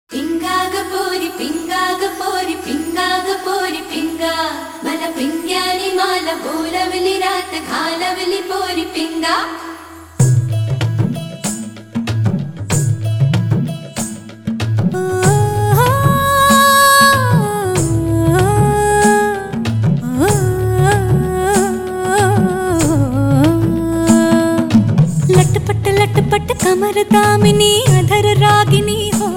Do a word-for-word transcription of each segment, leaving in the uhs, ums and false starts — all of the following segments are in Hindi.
పింగాగపోరి పింగాగపోరి పింగాగపోరి పింగా మన పింగ్యాని మాల బోలవలి రాత ఖాలవలి పోరి పింగా लटपट लटपट कमर दामिनी अधर रागिनी हो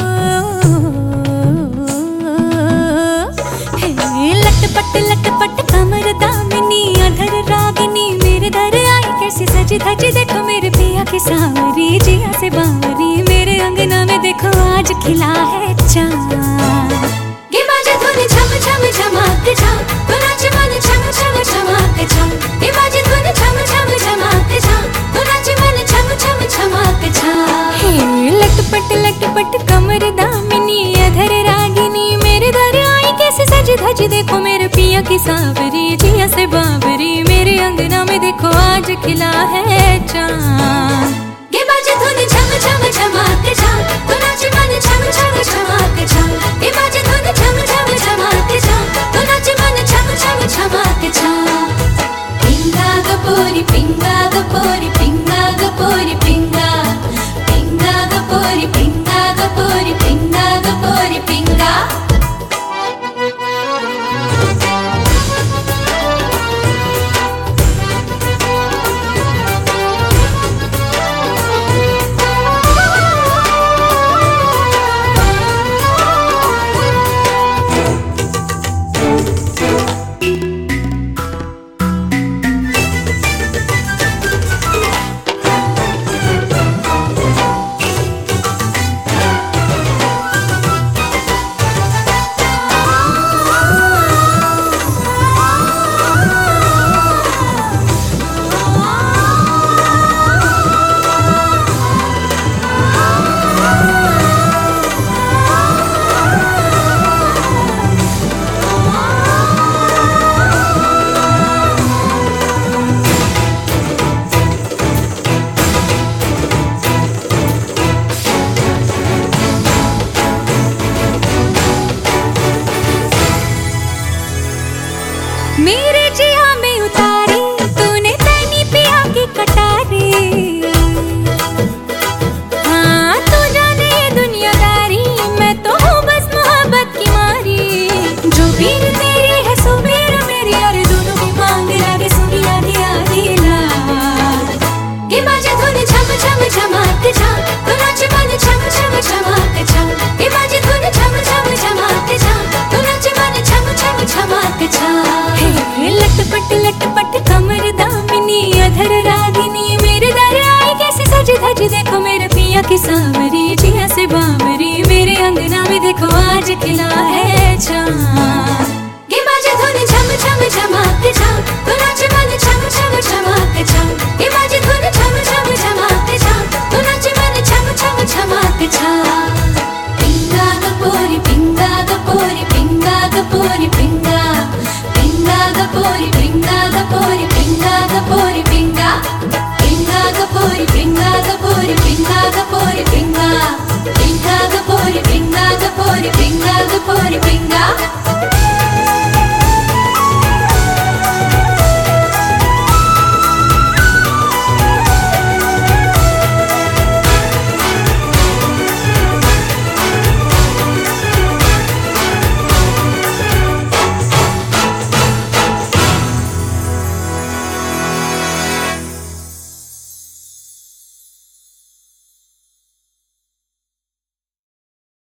लटपट लटपट कमर दामिनी अधर रागिनी मेरे दर आई कैसी सजी धजी देखो मेरे पिया की सावरी जिया से बावरी मेरे अंगना में देखो आज खिला है चाँद गे बाजे धुन झम झम झमक झम तो नाच मन झम झम झमक झम गे बाजे धुन झम झम झमक झम तो नाच मन झम झम झमक झम हे लटपट लटपट कमर दामिनी अधर रागिनी मेरे दर आई कैसे सजी धजी देखो मेरे पिया की सावरी जिया से बावरी मेरे अंगना में देखो आज खिला है चाँद गे बाजे धुन झम झम झमक झम तो नाच मन झम झम झमक झम गे बाजे धुन झम झम झमक झम तो नाच मन झम झम झमक झम पिंगा गपोरी पिंगा गपोरी पिंगा गपोरी पिंगा पिंगा गपोरी पिंगा गपोरी पिंगा गपोरी पिंगा मेरे जिया में उतारी तूने तैनी पिया की कटारी हाँ तू जाने ये दुनियादारी मैं तो हूँ बस मोहब्बत की मारी जो पीर तेरी है सुबीर मेरी और दोनों की मांग लागे सुनी आधी आधी रात गे बाजे धुन झम झम झमक झम तो नाच मन झम झम झमक झम गे बाजे धुन झम झम झमक झम तो नाच मन झम झम झमक झम लटपट लटपट कमर दामिनी अधर रागिनी मेरे दर आई कैसे सजी धजी देखो मेरे पिया की सावरी जिया से बावरी मेरे अंगना में देखो आज खिला है चाँद गे बाजे धुन झम झम झमक झम तो नाच मन झम झम झमक झम गे बाजे धुन झम झम झमक झम तो नाच मन झम झम झमक झम पिंगा गपोरी पिंगा गपोरी पिंगा गपोरी पिंगा पिंगा गपोरी पिंगा गपोरी पिंगा गपोरी पिंगा पिंगा गपोरी पिंगा गपोरी पिंगा गपोरी पिंगा पिंगा गपोरी पिंगा गपोरी पिंगा गपोरी पिंगा